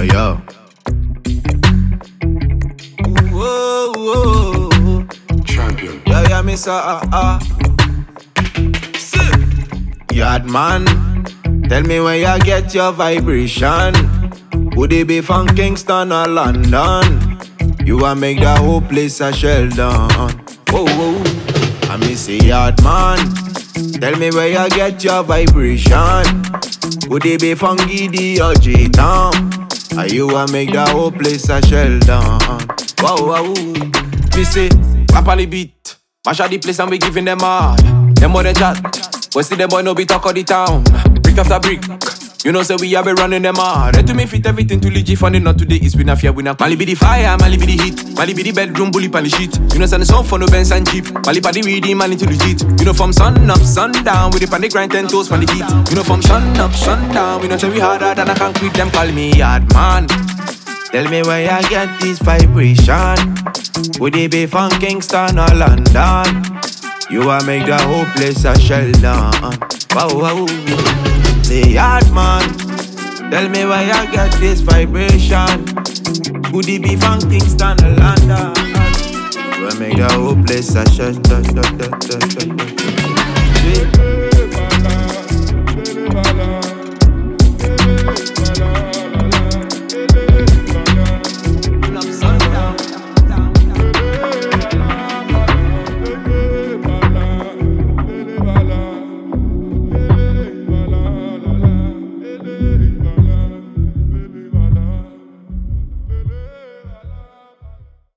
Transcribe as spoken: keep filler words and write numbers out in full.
Yo, yo. Whoa, whoa. Champion. Yeah, yeah, miss ah ah. Yard man, tell me where you get your vibration. Would it be from Kingston or London? You a make the whole place a shell down. Whoa, whoa. I miss a yard man. Tell me where you get your vibration. Would it be from Giddy or J-Town? Are you a make the whole place a shell down? Whoa, whoa. Me say, rap on the beat. Mash out the place and we giving them hard. Them more than chat. But still them boy no be talk of the town. Brick after brick. You know say we have been running them hard. Ready to me fit everything to legit funny. Not today it's been a fear we not. Mali be the fire, Mali be the heat. Mali be the bedroom bully pan the shit. You know send the song for no Benz and Jeep. Mali pa the reading man into legit. You know from sun up, sun down. With the pan the grind ten toes from the heat. You know from sun up, sun down. We know say we harder than I can quit them. Call me yard man. Tell me where you get this vibration. Would it be from Kingston or London? You a make the whole place a shell down. Wow, wow. Say yard man. Tell me where you get this vibration. Would it be from Kingston or London? You a make the whole place a shell down.